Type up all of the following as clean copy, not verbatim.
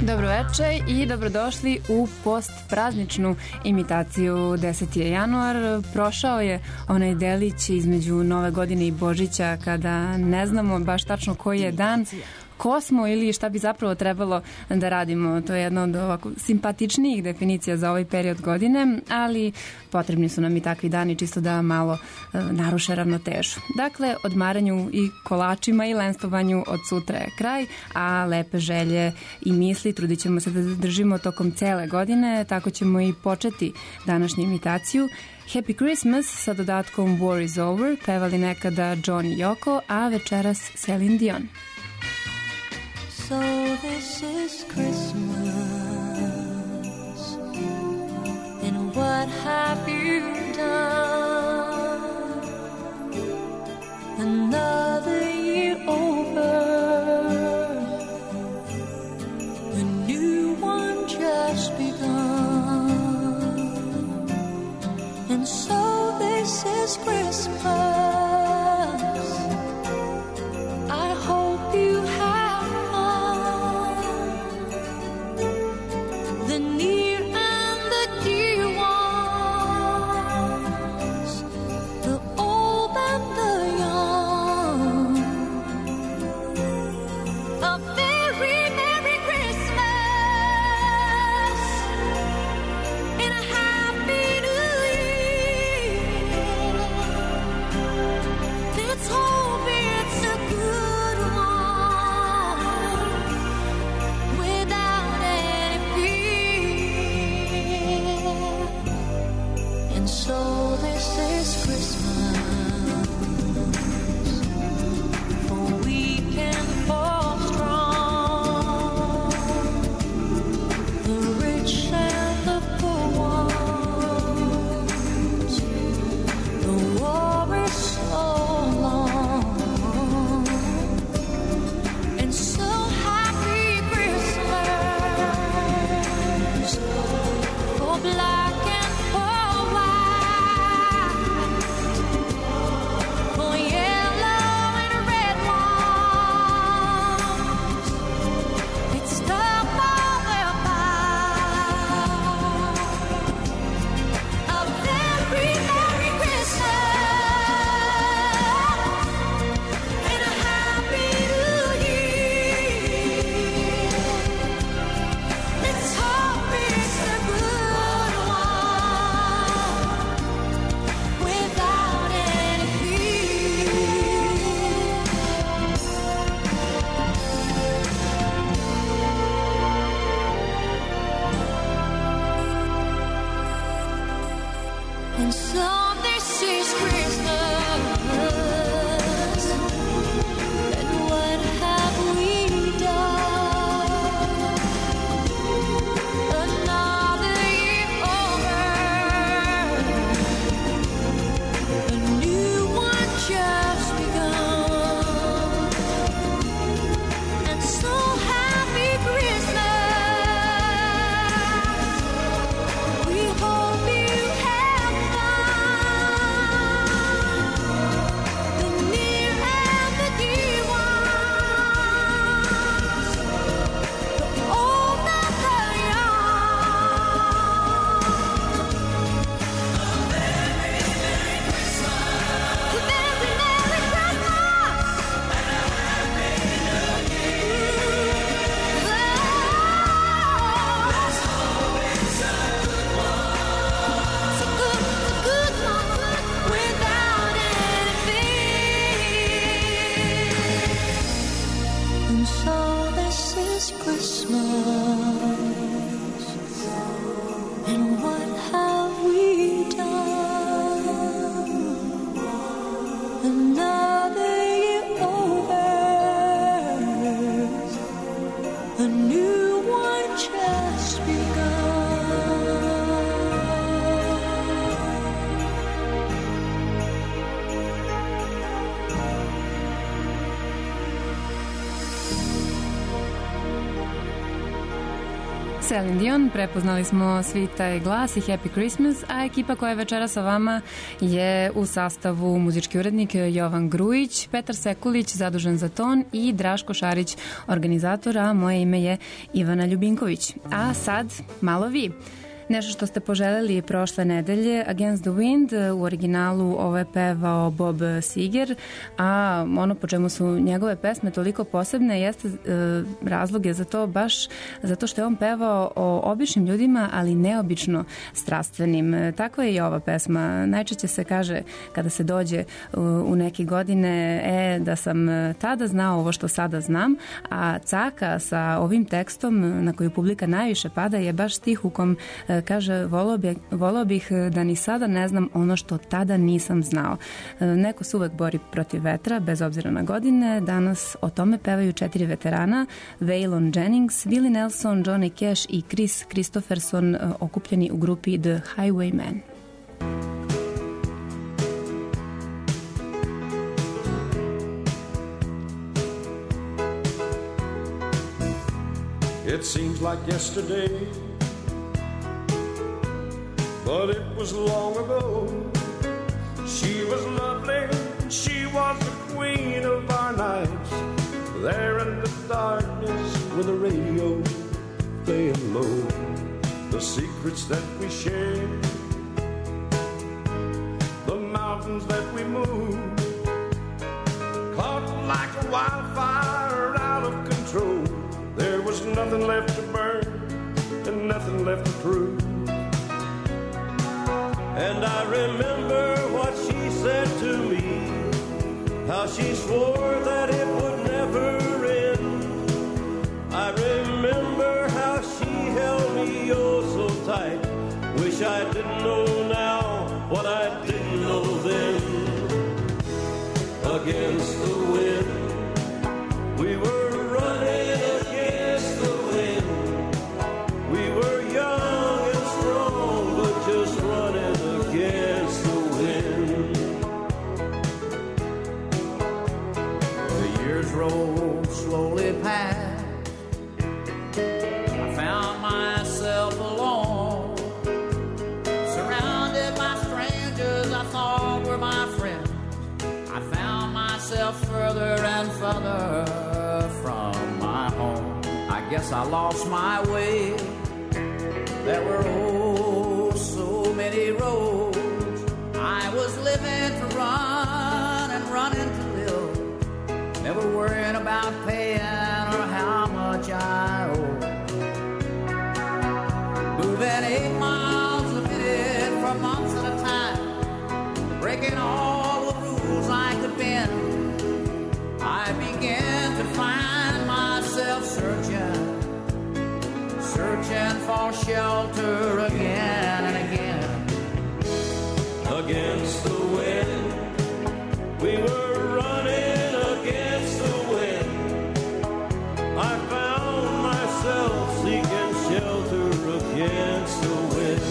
Dobroveče i dobrodošli u postprazničnu imitaciju. 10. je januar, prošao je onaj delić između Nove godine i Božića kada ne znamo baš tačno koji je dan, ko smo ili šta bi zapravo trebalo da radimo. To je jedna od ovako simpatičnijih definicija za ovaj period godine, ali potrebni su nam i takvi dani čisto da malo naruše ravnotežu. Dakle, odmaranju i kolačima i lenstovanju od sutra je kraj, a lepe želje i misli trudit ćemo se da zadržimo tokom cele godine, tako ćemo i početi današnju imitaciju. Happy Christmas sa dodatkom War is Over, pevali nekada John i Yoko, a večeras Celine Dion. So this is Christmas, and what have you done? Another year over, a new one just begun, and so this is Christmas. I hope you have the near and the dear ones, the old and the young. A very Merry Christmas and a Happy New Year. Let's hope it's a good one without any fear. And so this is Christmas, for weak and for strong, the rich and the poor ones. The war is so long, and so happy Christmas for black and for white, for yellow and red ones. It's time for their fight. A very Merry Christmas and a Happy New Year. Let's hope it's a good one without any fear. And so this is Christmas, and what have we done? Another year over, a new one just begun, and so happy Christmas. We hope you have fun Celine Dion, prepoznali smo svi taj glas i Happy Christmas, a ekipa koja je večera sa vama je u sastavu muzički urednik Jovan Grujić, Petar Sekulić, zadužen za ton, i Draško Šarić, organizator, a moje ime je Ivana Ljubinković. A sad, malo vi. Nešto što ste poželjeli prošle nedelje, Against the Wind, u originalu ovo je pevao Bob Seger, a ono po čemu su njegove pesme toliko posebne jeste razlog je za to baš zato što je on pevao o običnim ljudima, ali neobično strastvenim. Tako je i ova pesma. Najčešće se kaže kada se dođe u neke godine da sam tada znao ovo što sada znam, a Caka sa ovim tekstom na koju publika najviše pada je baš stih u kom kaže, volao bih da ni sada ne znam ono što tada nisam znao. Neko se uvek bori protiv vetra, bez obzira na godine. Danas o tome pevaju 4 veterana: Waylon Jennings, Willie Nelson, Johnny Cash i Chris Christopherson, okupljeni u grupi The Highwaymen. It seems like yesterday, but it was long ago. She was lovely, she was the queen of our nights. There in the darkness with the radio playing low, the secrets that we shared, the mountains that we moved, caught like a wildfire out of control. There was nothing left to burn and nothing left to prove. And I remember what she said to me, how she swore that it would never end. I remember how she held me oh so tight. Wish I didn't know now what I didn't know then. Against the wind, we were running against the wind. We were young and strong, but just running against the wind. The years rolled slowly past. I found myself alone, surrounded by strangers I thought were my friends. I found myself further and further from my home. I guess I lost my way. There were oh so many roads. I was living to run and running to live, never worrying about paying or how much I owe. Moving 8 miles a minute for months at a time, breaking all the rules I could bend. I began to find myself searching for shelter again and again. Against the wind, we were running against the wind. I found myself seeking shelter against the wind.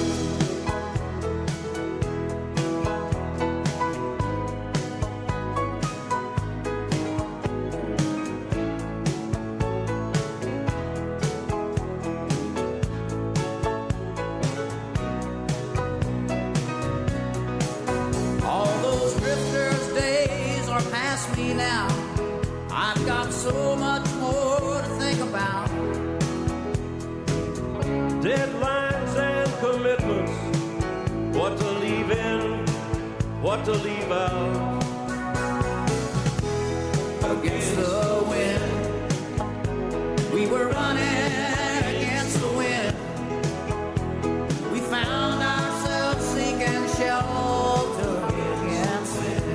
Now I've got so much more to think about. Deadlines and commitments, what to leave in, what to leave out. Against the wind, we were running against the wind. We found ourselves seeking shelter against the wind.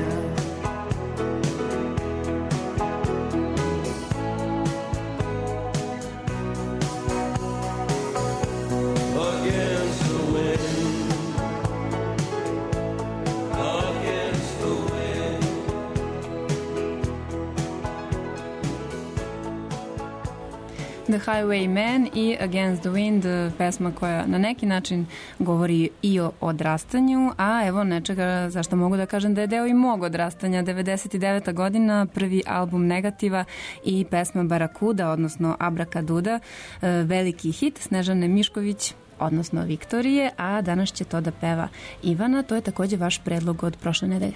Against the wind, against the wind. The Highwayman i Against the Wind, pesma koja na neki način govori i o odrastanju, a evo nečega zašto mogu da kažem da je deo i mog odrastanja. 99. godina, prvi album Negativa i pesma Barakuda, odnosno Abrakaduda, veliki hit Snežane Mišković, odnosno Viktorije, a danas će to da peva Ivana. To je takođe vaš predlog od prošle nedelje.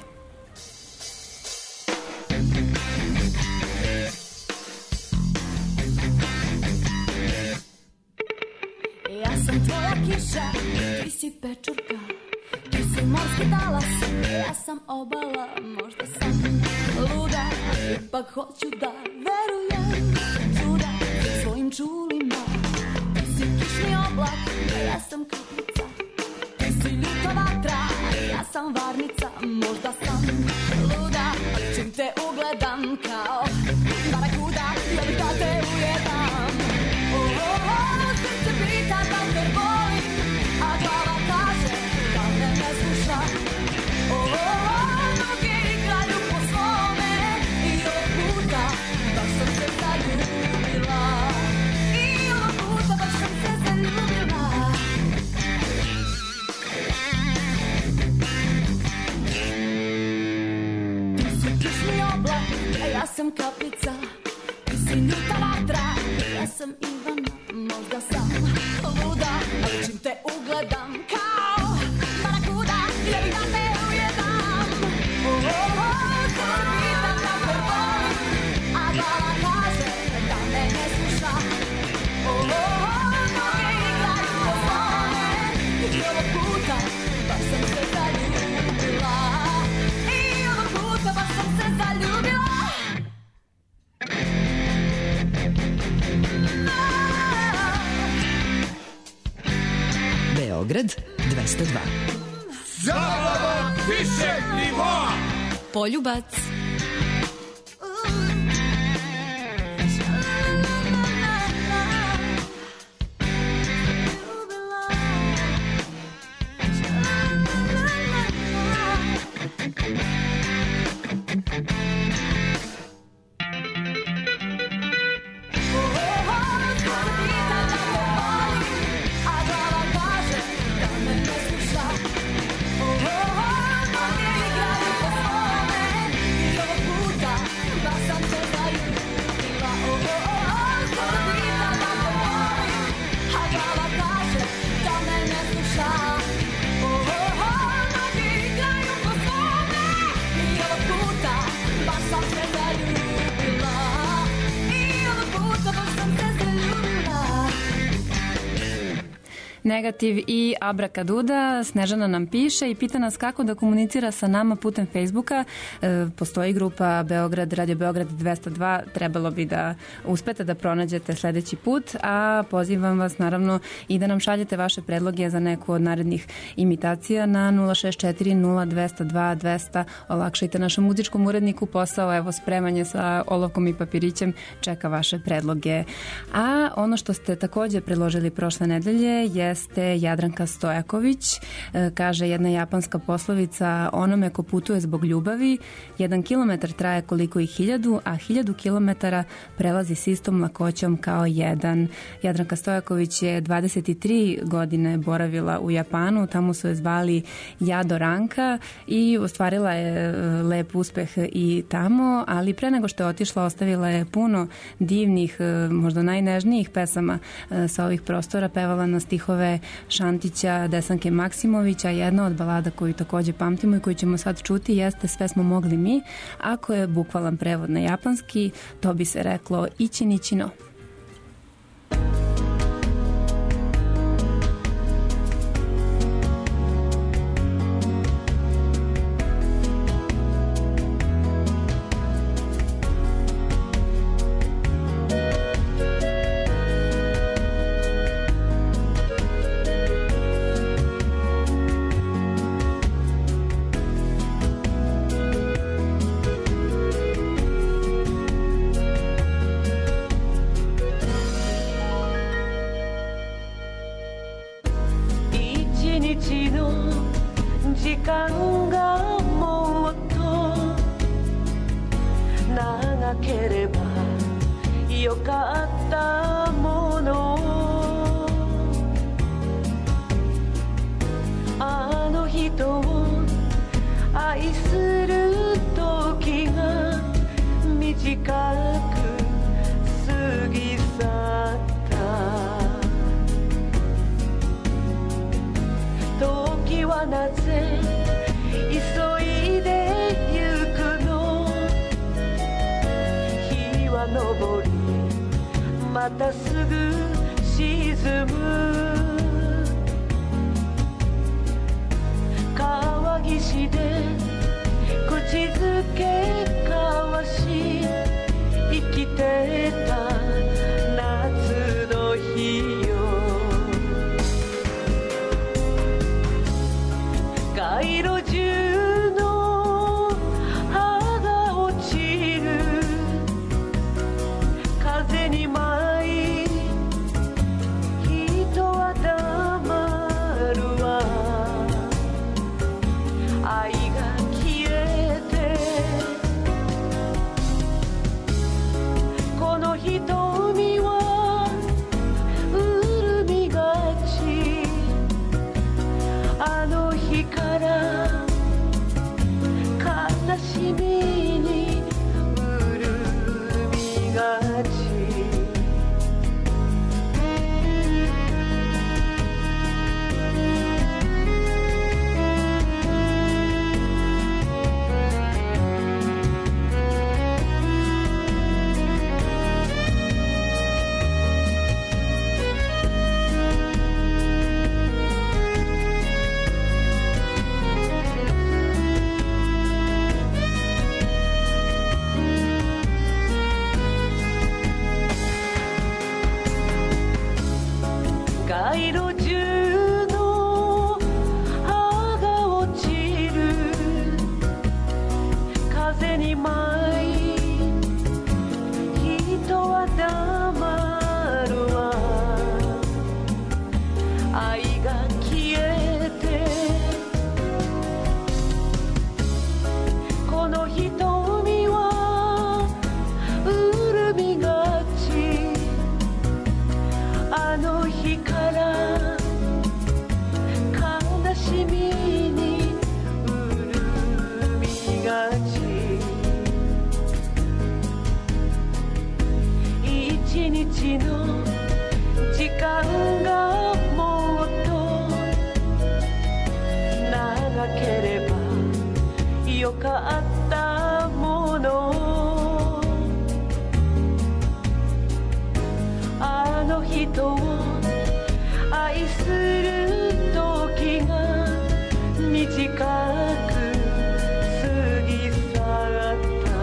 Ja sam tvoja kiša, ti si pečurka, ti si morski talas, ja sam obala, možda sam luda, ipak hoću da verujem, čuda svojim čulima. Ti si kišni oblak, ja sam kaplica, ti si ljuta vatra, ja sam varnica, možda sam luda, čim te ugledam kao barakuda, ja bih da te ujedam. Srce pita da te volim, a glava kaže da me ne sluša. Noge igraju po svome i ovog puta baš sam se zaljubila. I ovog puta baš sam se zaljubila. Ti si kišni oblak, a ja sam kaplica. Ti si ljuta vatra, ja sam Ivana. Možda sam luda, ali čim te ugledam kao barakuda, ja bih da te ujedam. Srce pita da te volim, a glava kaže da me ne sluša. Noge igraju po svome i ovog puta baš sam se zaljubila. I ovog puta baš sam se zaljubila. Beograd 202. Zabava višeg nivoa. Poljubac. Negativ i Abrakaduda. Snežana nam piše i pita nas kako da komunicira sa nama putem Facebooka. Postoji grupa Beograd, Radio Beograd 202. Trebalo bi da uspete da pronađete sledeći put, a pozivam vas naravno i da nam šaljete vaše predloge za neku od narednih imitacija na 064 0202 200. Olakšajte našem muzičkom uredniku posao, evo spremanje sa olovkom i papirićem čeka vaše predloge. A ono što ste takođe predložili prošle nedelje jeste Jadranka Stojaković. Kaže jedna japanska poslovica: onome ko putuje zbog ljubavi, 1 kilometar traje koliko i 1000, a 1000 kilometara prelazi s istom lakoćom kao jedan. Jadranka Stojaković je 23 godine boravila u Japanu, tamo su je zvali Jadoranka i ostvarila je lep uspeh i tamo, ali pre nego što je otišla ostavila je puno divnih, možda najnežnijih pesama sa ovih prostora, pevala na stihove Šantića, Desanke Maksimovića. Jedna od balada koju takođe pamtimo i koju ćemo sad čuti jeste Sve smo mogli mi. Ako je bukvalan prevod na japanski, to bi se reklo Ichi nichi no. のあの人を愛する時が短く過ぎ去った時はなぜ急いでゆくの日は昇りまたすぐ沈む川岸で口づけ交わし生きてた夏の日よ街路中の葉が落ちる風に舞い人は黙るわ愛が消えてこの瞳は潤みがちあの日から悲しみに潤みがち街路中の葉が落ちる風に舞い人は黙るわ愛が消えてこの瞳は潤みがちあの日から悲しみに潤みがち一日の時間がもっと長ければよかったものあの人を愛する時が短く過ぎ去った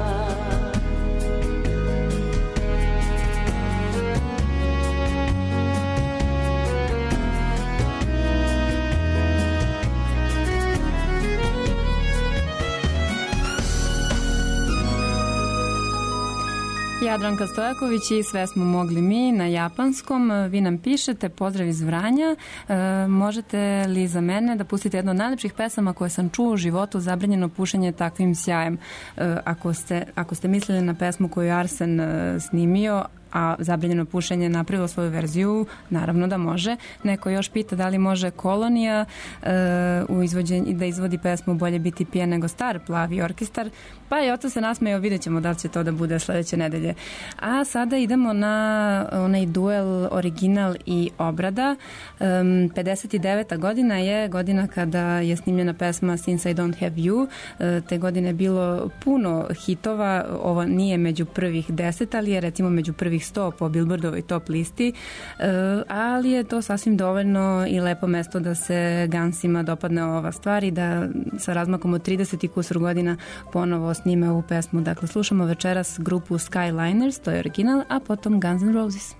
Jadranka Stojaković i Sve smo mogli mi na japanskom. Vi nam pišete, pozdrav iz Vranja. Možete li za mene da pustite jednu od najlepših pesama koje sam čuo u životu, Zabranjeno pušenje takvim sjajem? Ako ste mislili na pesmu koju je Arsen snimio, a Zabranjeno pušenje napravilo svoju verziju, naravno da može. Neko još pita da li može Kolonija da izvodi pesmu Bolje biti pijan nego star, Plavi orkestar. Pa i oca se nasmejao, vidjet ćemo da li će to da bude sledeće nedelje. A sada idemo na onaj duel original i obrada. 59. godina je godina kada je snimljena pesma Since I Don't Have You. Te godine je bilo puno hitova. Ovo nije među prvih 10, ali je recimo među prvih 100 po Billboardovoj top listi, ali je to sasvim dovoljno i lepo mesto da se Gunsima dopadne ova stvar i da sa razmakom od 30 i kusur godina ponovo snime ovu pesmu. Dakle, slušamo večeras grupu Skyliners, to je original, a potom Guns N' Roses.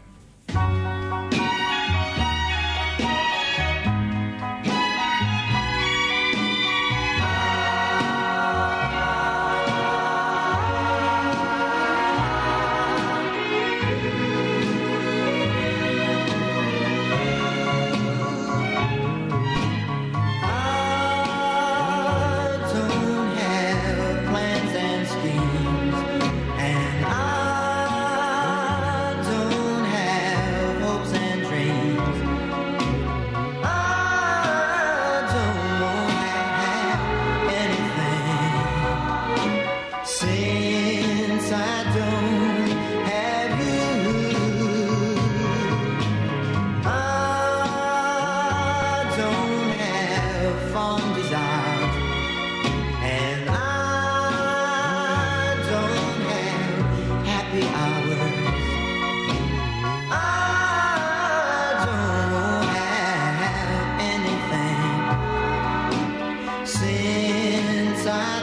And I don't have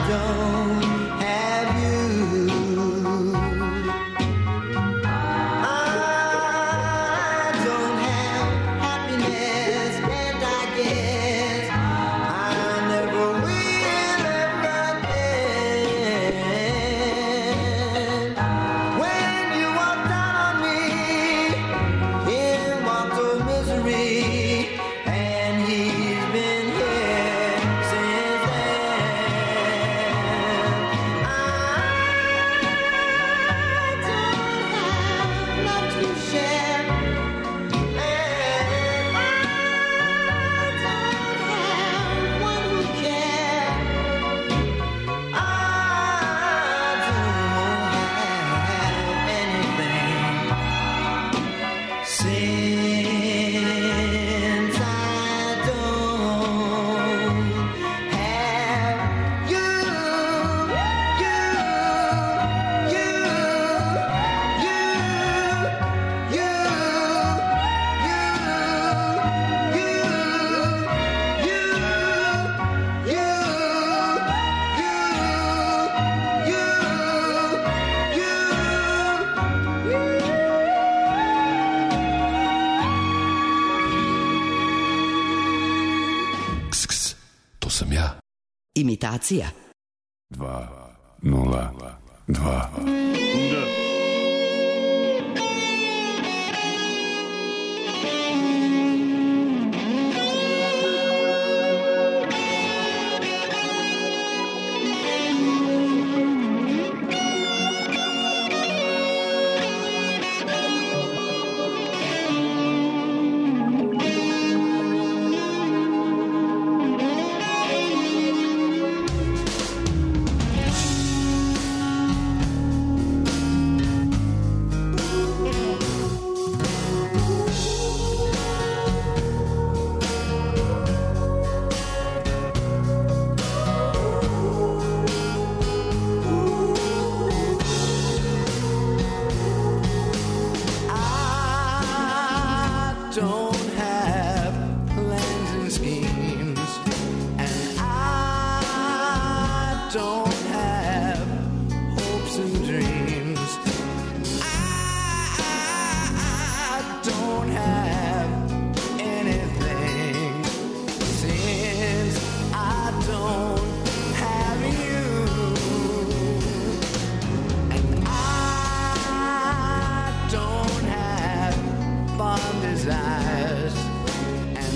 Imitacija 2-0-2.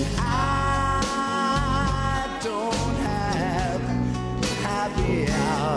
happy hour.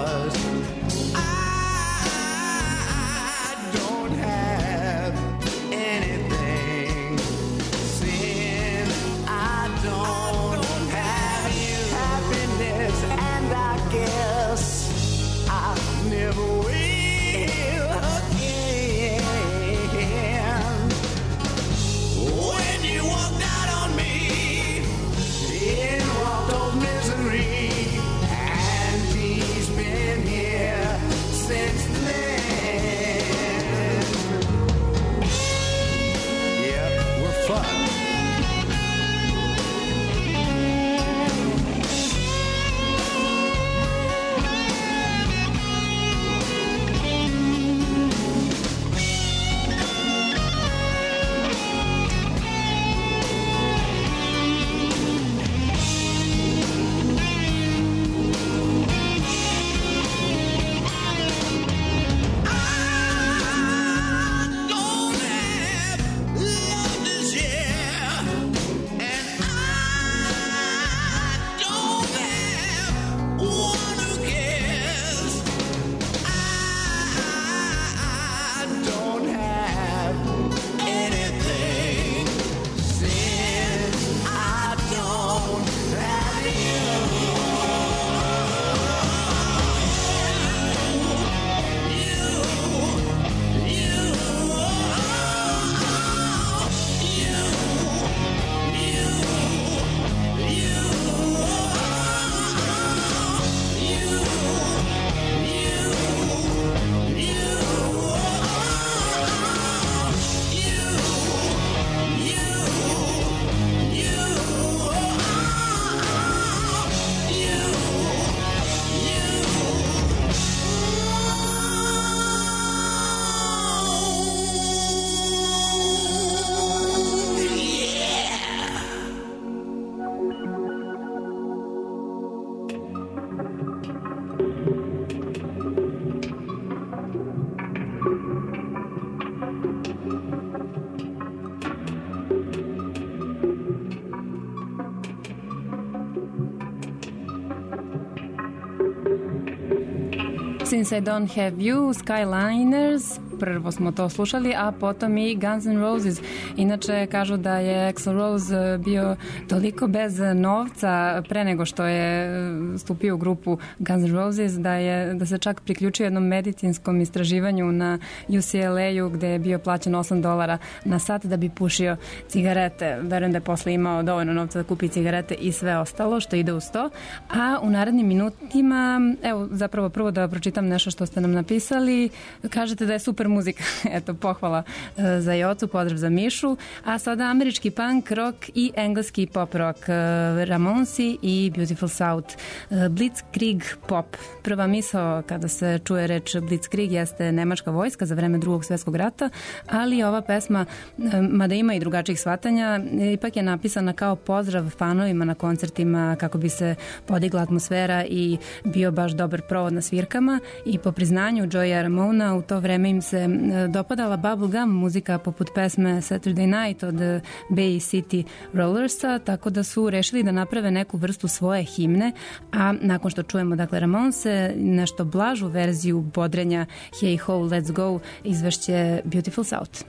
Since I Don't Have You, Skyliners, prvo smo to slušali, a potom i Guns N' Roses. Inače, kažu da je Axl Rose bio toliko bez novca pre nego što je stupio u grupu Guns N' Roses, da se čak priključio jednom medicinskom istraživanju na UCLA-u gde je bio plaćen $8 na sat da bi pušio cigarete. Verujem da je posle imao dovoljno novca da kupi cigarete i sve ostalo što ide uz to. A u narednim minutima, evo, zapravo prvo da pročitam nešto što ste nam napisali. Kažete da je super muzika. Eto, pohvala za Jocu, pozdrav za Mišu. A sada američki punk rock i engleski pop rock. Ramonsi i Beautiful South. Blitzkrieg pop. Prva misao kada se čuje reč Blitzkrieg jeste nemačka vojska za vreme Drugog svjetskog rata, ali ova pesma, mada ima i drugačijih shvatanja, ipak je napisana kao pozdrav fanovima na koncertima kako bi se podigla atmosfera i bio baš dobar provod na svirkama. I po priznanju Joeya Ramona u to vreme im se dopadala bubblegum muzika poput pesme Saturday Night od Bay City Rollersa, tako da su rešili da naprave neku vrstu svoje himne, a nakon što čujemo dakle Ramonse, nešto blažu verziju bodrenja Hey Ho, Let's Go izvešće Beautiful South.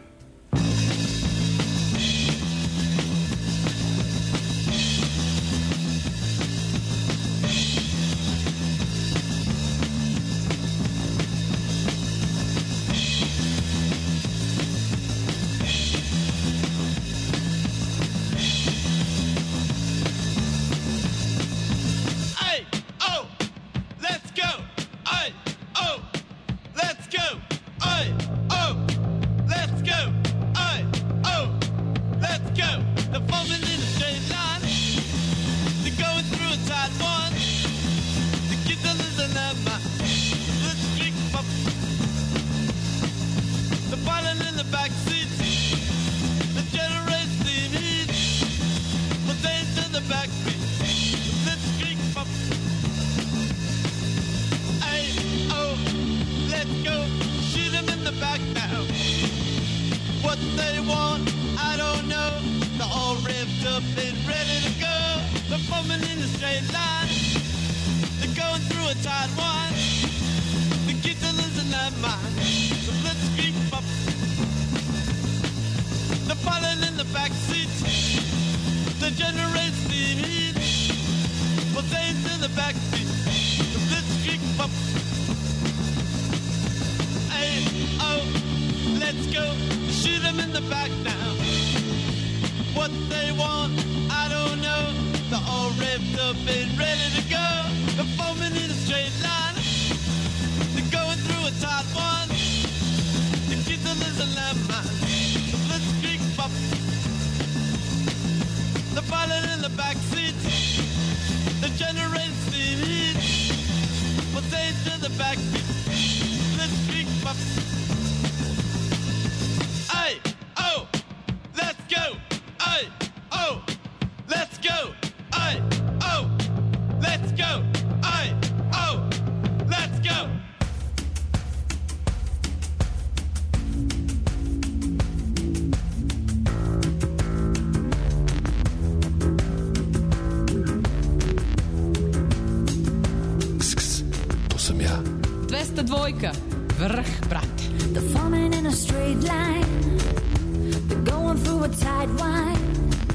Dvojka, vrh, brate. They're forming in a straight line. They're going through a tight wine.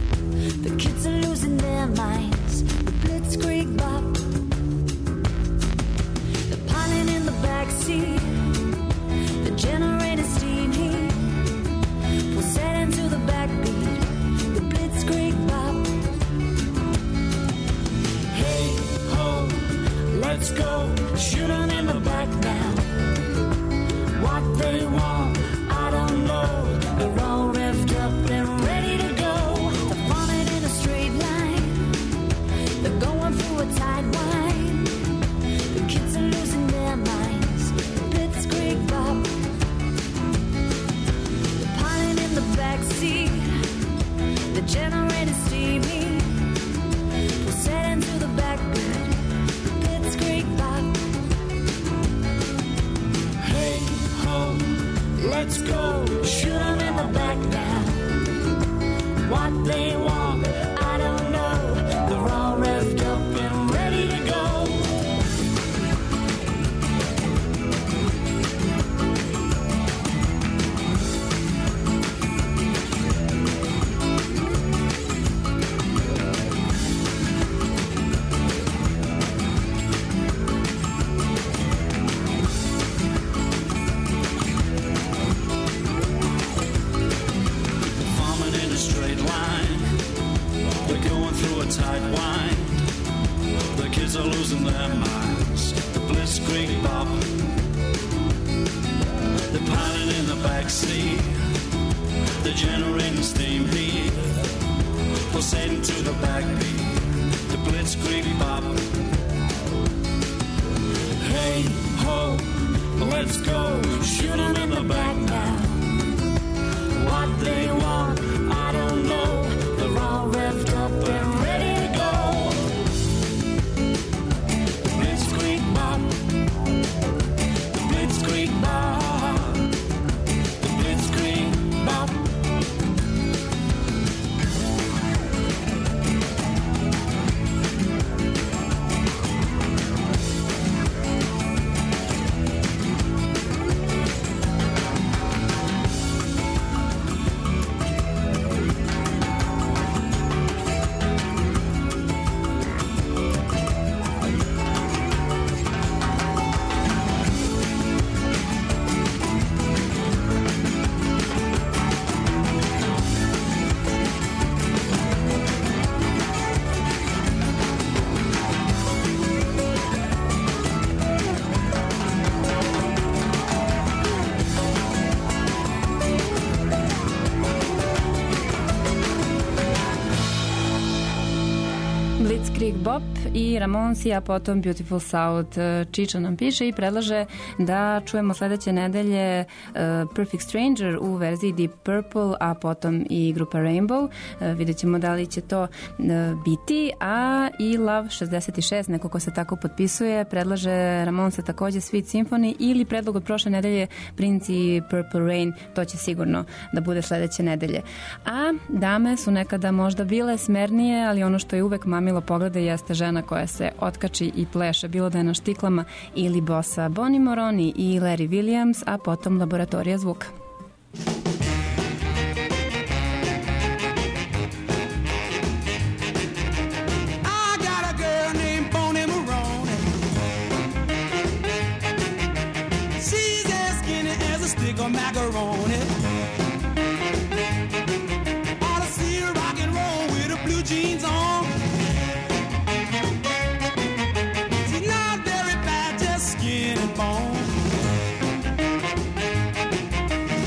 The kids are losing their minds. The blitzkrieg bop. They're piling in the backseat. The generator steam heat. We'll set into the backbeat. The blitzkrieg bop. Hey ho, let's go. Shoot 'em in the back now. What they want, I don't know. They're all revved up and ready to go. They're forming in a straight line. They're going through a tight wine. The kids are losing their minds. Blitzkrieg bop. They're piling in the backseat. The generator steaming. We'll set into the backbeat. Blitzkrieg bop. Hey ho, let's go. Shoot 'em in the back now. What they want, I don't know. They're all revved up and ready to go. their minds. The Blitzkrieg Bop, the pilot in the backseat, the generating steam heat, pulsating to the backbeat. The Blitzkrieg Bop. Hey ho, let's go, shoot 'em in the back now. What they want, I don't know. They're all revved up and ready to go. The Blitzkrieg Bop, the Blitzkrieg Bop, the Blitzkrieg Bop. Blitzkrieg Bop i Ramonsi, a potom Beautiful South. Čiča nam piše i predlaže da čujemo sledeće nedelje Perfect Stranger u verziji Deep Purple, a potom i grupa Rainbow. Vidjet ćemo da li će to biti, a i Love 66, neko ko se tako potpisuje, predlaže Ramonse takođe Sweet Symphony ili predlog od prošle nedelje Prince i Purple Rain. To će sigurno da bude sledeće nedelje. A dame su nekada možda bile smernije, ali ono što je uvek mamilo poglede jeste žena koja se otkači i pleše, bilo da je na štiklama ili bossa. Bonnie Moroni i Larry Williams, a potom Laboratorija zvuka. Macaroni. Ought to see her rock and roll with her blue jeans on. She's not very bad, just skin and bone.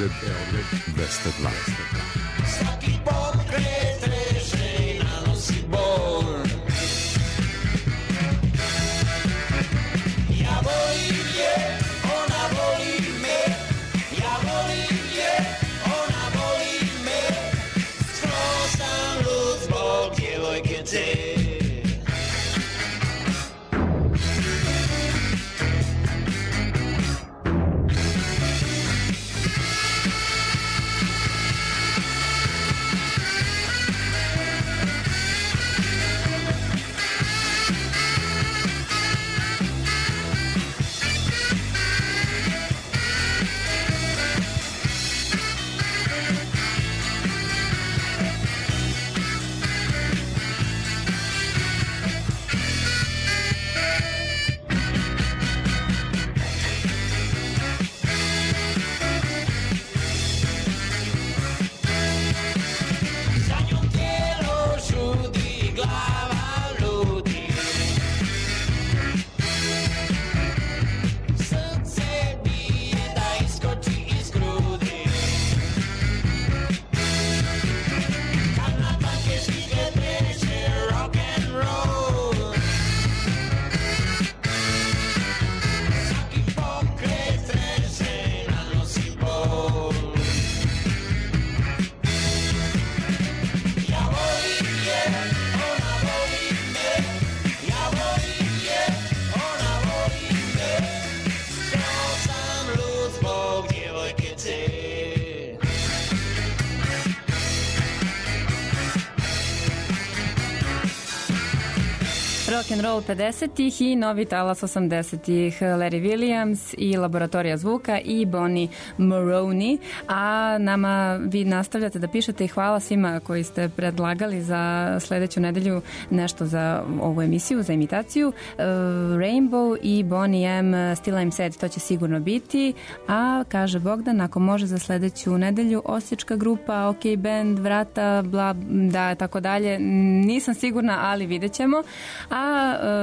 Beograd 202. Svaki pokret reže nanosi bol. Ja volim je, ona voli me. Ja volim je, ona voli me. Skroz sam lud zbog djevojke te. Rock'n'roll 50-ih i novi talas 80-ih, Larry Williams i Laboratorija zvuka i Bonnie Maroney, a nama vi nastavljate da pišete i hvala svima koji ste predlagali za sledeću nedelju nešto za ovu emisiju, za imitaciju. Rainbow i Bonnie M, Still I'm Sad, to će sigurno biti, a kaže Bogdan, ako može za sledeću nedelju Osječka grupa, OK Band, Vrata, bla, da, tako dalje, nisam sigurna, ali vidjet ćemo. A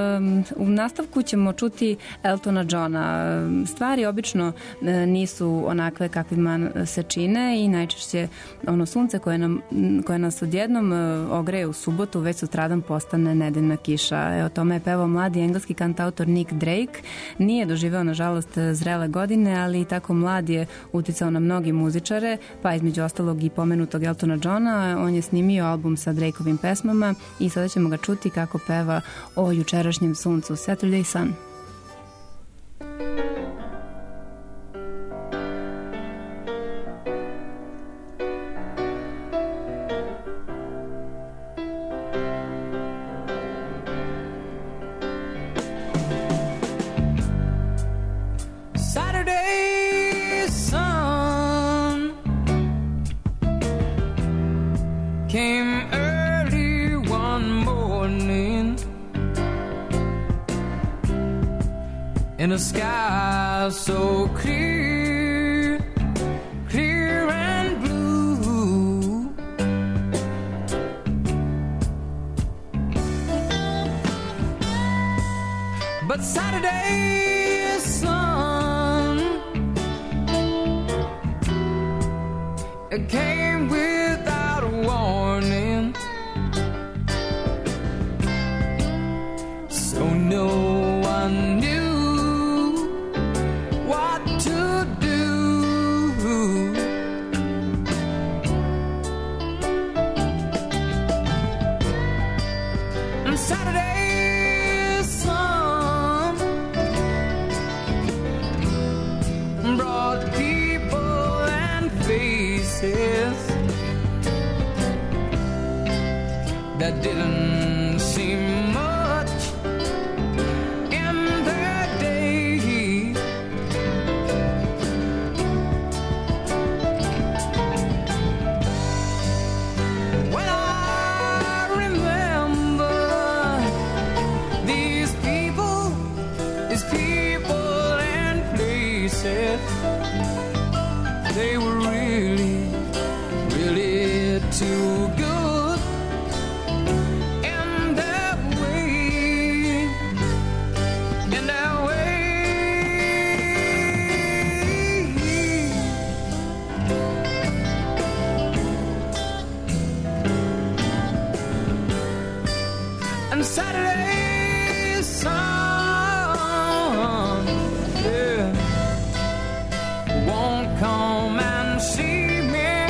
u nastavku ćemo čuti Eltona Johna. Stvari obično nisu onakve kakvima se čine i najčešće ono sunce koje nas odjednom ogreje u subotu, već sutradan postane nedeljna kiša. O tome je pevao mladi engleski kantautor Nick Drake. Nije doživeo, nažalost, zrele godine, ali tako mlad je uticao na mnogi muzičare, pa između ostalog i pomenutog Eltona Johna. On je snimio album sa Drakeovim pesmama i sada ćemo ga čuti kako peva o jučerašnjem suncu, Saturday Sun. Saturday sun came early one morning in a sky so clear, clear and blue. But Saturday's sun, it came without a warning, so no one knew what to do. And Saturday's sun brought people and faces that didn't seem much in their day. Well, I remember these people and places. They were really, really too good in their way, in their way. come and see me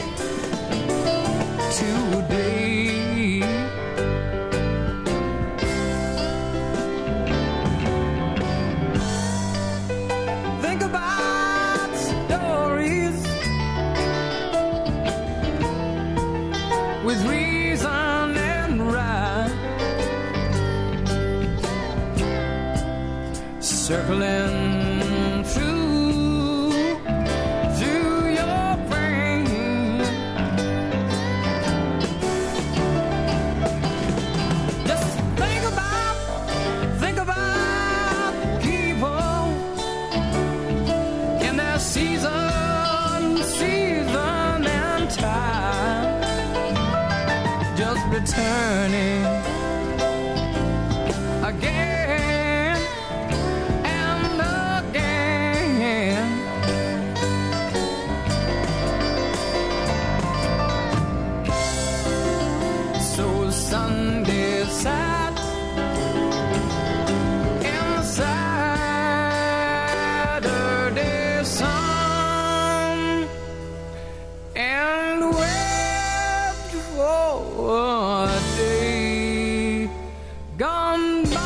today. Think about stories with reason and right, circling through your brain. Just think about people in their season and time, just returning again and again. So Sunday sat in the Saturday sun and wept for a day gone by.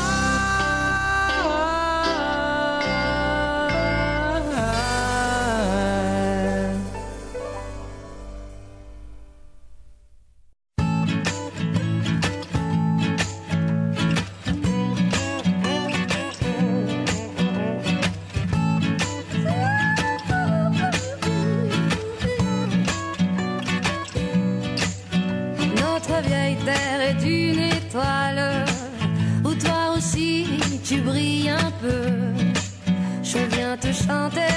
Notre vieille terre est une étoile où toi aussi tu brilles un peu. Je viens te chanter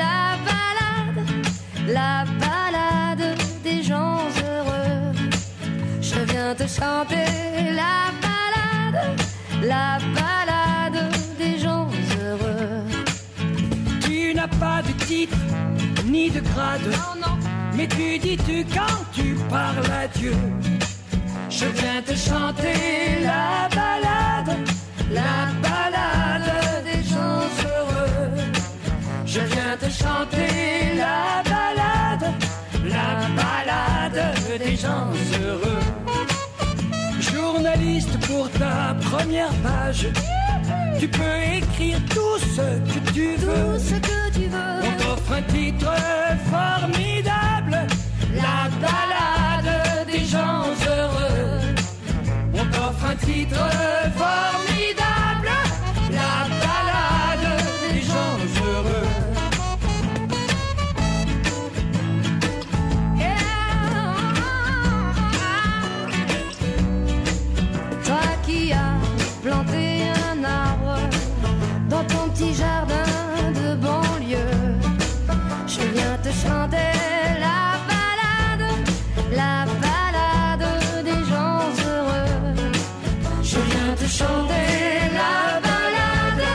la balade des gens heureux. Je viens te chanter la balade des gens heureux. Tu n'as pas de titre ni de grade, Non, non, mais tu dis tu quand tu parles à Dieu. Je viens te chanter la balade des gens heureux. Je viens te chanter la balade des gens heureux. Journaliste pour ta première page, tu peux écrire tout ce que tu veux. tout ce que tu veux. On t'offre un titre formidable, la balade des gens heureux. On t'offre un titre formidable, la balade des gens heureux. Toi qui as planté un arbre dans ton petit jardin de banlieue, je viens te chanter la balade des gens heureux. Je viens te chanter la balade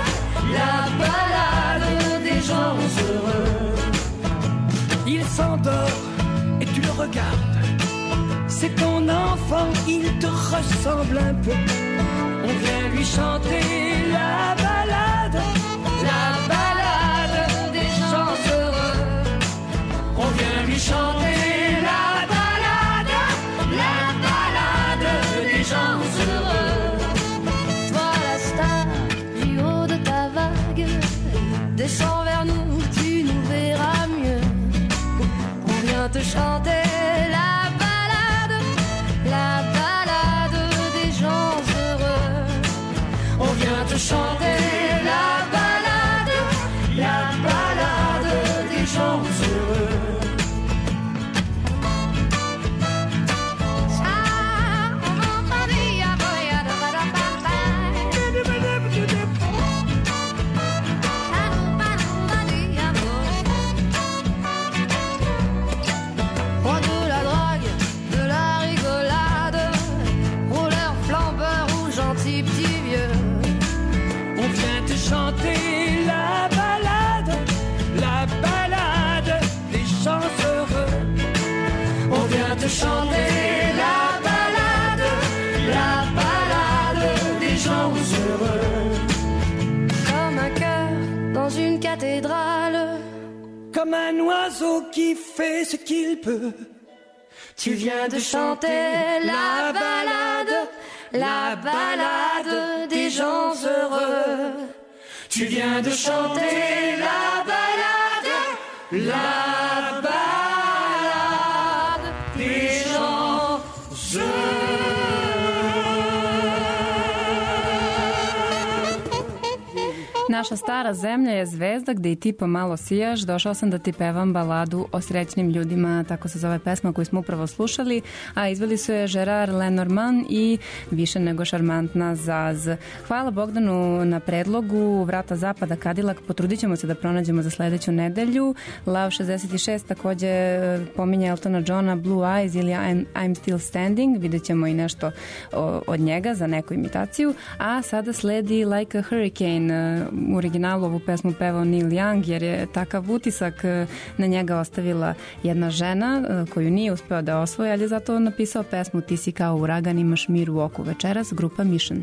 des gens heureux. Il s'endort et tu le regardes. C'est ton enfant, il te ressemble un peu. On vient lui chanter la balade Des gens heureux. On vient lui chanter la balade des gens heureux. Toi la star du haut de ta vague, descends vers nous, tu nous verras mieux. On vient te chanter la balade des gens heureux. On vient te chanter la balade des gens heureux. Roi de la drague, de la rigolade, rouleur, flambeur ou gentil petit vieux. On vient te chanter la balade comme un oiseau qui fait ce qu'il peut. Tu viens de chanter la balade des gens heureux. Tu viens de chanter la balade des gens heureux. Naša stara zemlja je zvezda gde i ti pomalo sijaš. Došao sam da ti pevam baladu o srećnim ljudima, tako se zove pesma koju smo upravo slušali, a izveli su je Gerard Lenormand i više nego šarmantna Zaz. Hvala Bogdanu na predlogu Vrata zapada Cadillac, potrudit ćemo se da pronađemo za sledeću nedelju. Love 66 takođe pominje Eltona Johna, Blue Eyes ili I'm Still Standing, vidjet ćemo i nešto od njega za neku imitaciju, a sada sledi Like a Hurricane. U originalu ovu pesmu pevao Neil Young, jer je takav utisak na njega ostavila jedna žena koju nije uspeo da osvoji, ali je zato napisao pesmu Ti si kao uragan, imaš mir u oku. Večeras grupa Mission.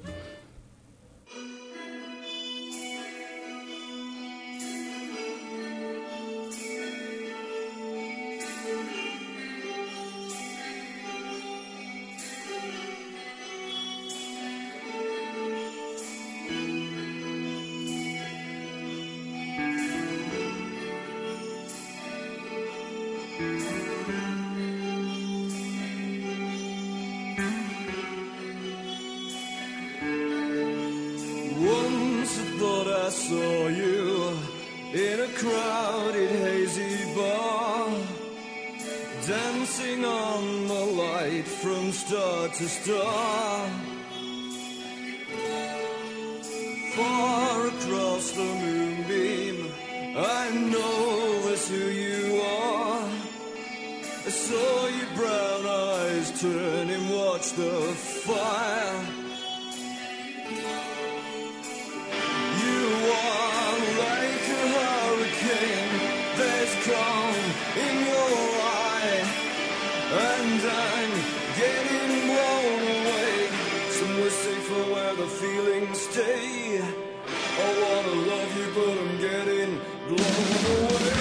To star far across the moonbeam, I know that's who you are. I saw your brown eyes turn and watch the fire. You are like a hurricane, there's calm in your eye, and I'm getting blown away, somewhere safer where the feelings stay. I wanna love you, but I'm getting blown away.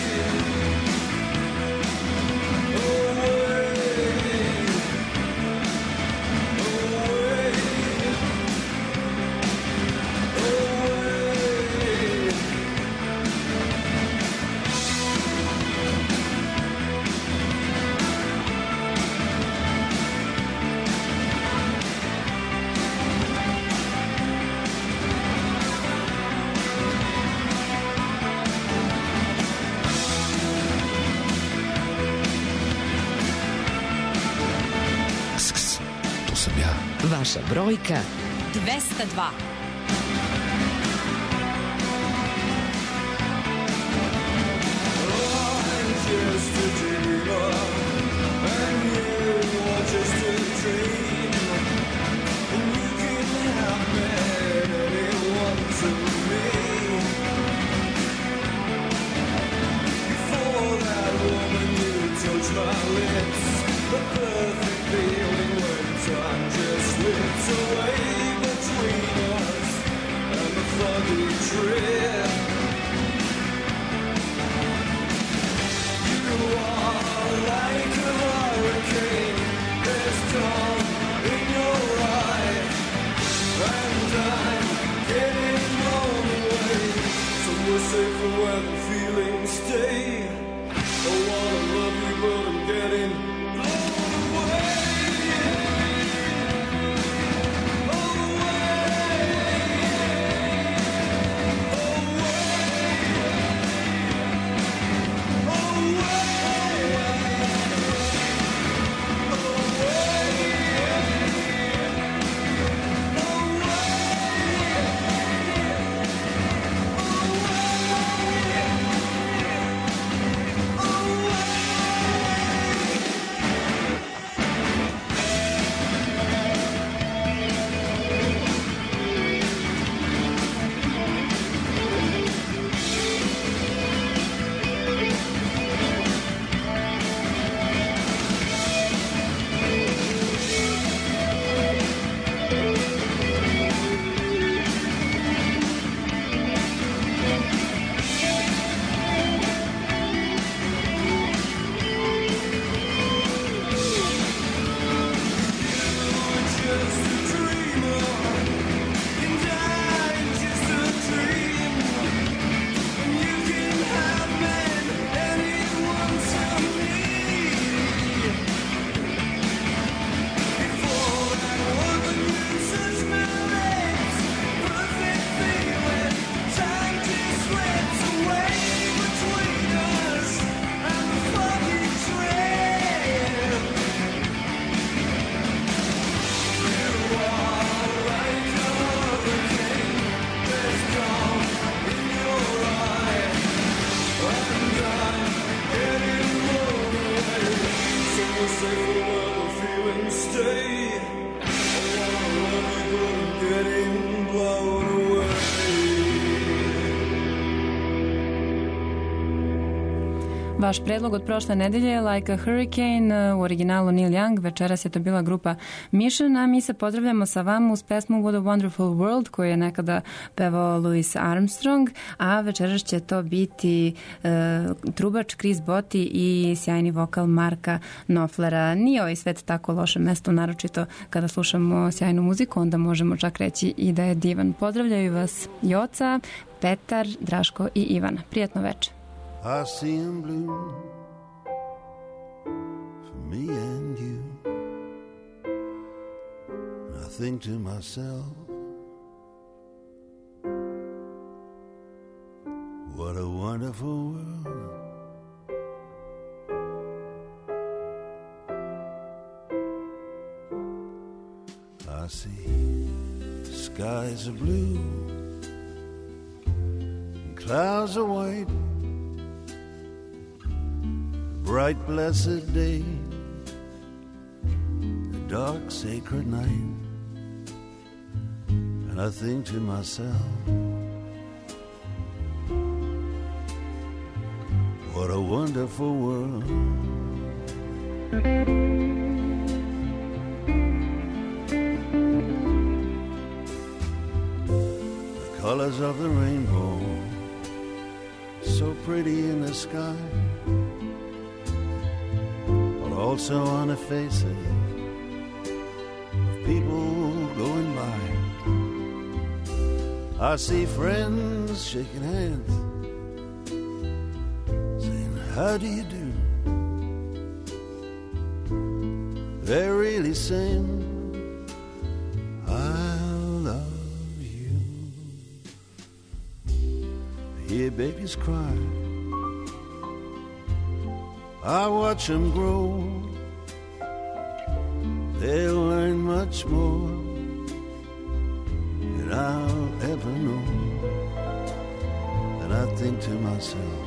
Vaša brojka 202. Oh Vaš predlog od prošle nedelje, Like a Hurricane, u originalu Neil Young, večeras je to bila grupa Mission, a mi se pozdravljamo sa vama uz pesmu What a Wonderful World, koju je nekada pevao Louis Armstrong, a večeras će to biti trubač Chris Botti i sjajni vokal Marka Knopflera. Nije ovaj svet tako loše mesto, naročito kada slušamo sjajnu muziku, onda možemo čak reći i da je divan. Pozdravljaju vas Joca, Petar, Draško i Ivana. Prijatno večer. I see him blue for me and you. I think to myself, what a wonderful world. I see skies are blue and clouds are white. Bright blessed day, a dark sacred night, and I think to myself, what a wonderful world. The colors of the rainbow, so pretty in the sky, also on the faces of people going by. I see friends shaking hands, saying, how do you do? They're really saying, I love you. I hear babies cry, I watch them grow. They'll learn much more than I'll ever know. And I think to myself,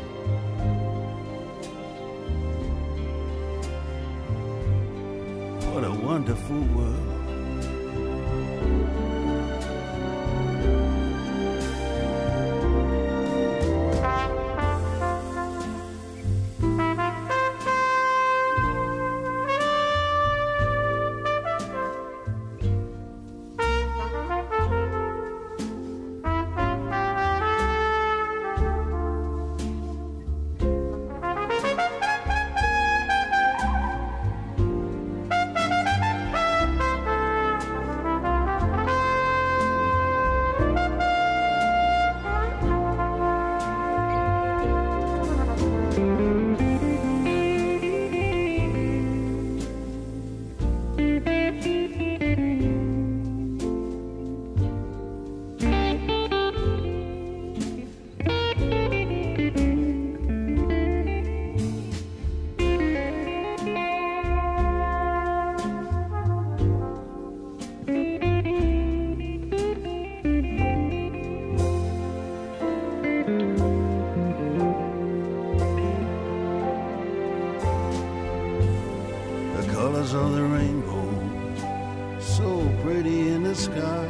what a wonderful world. Of the rainbow, so pretty in the sky,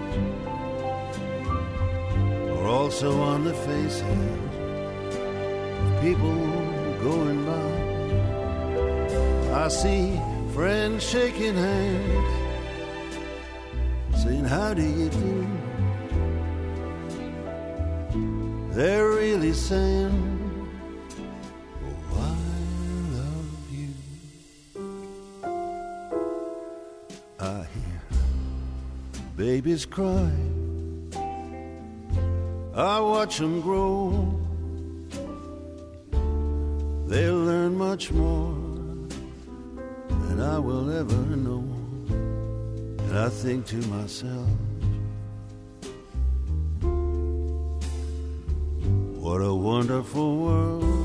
are also on the faces of people going by. I see friends shaking hands, saying, how do you do? They're really saying, babies cry, I watch them grow. They'll learn much more than I will ever know. And I think to myself, what a wonderful world.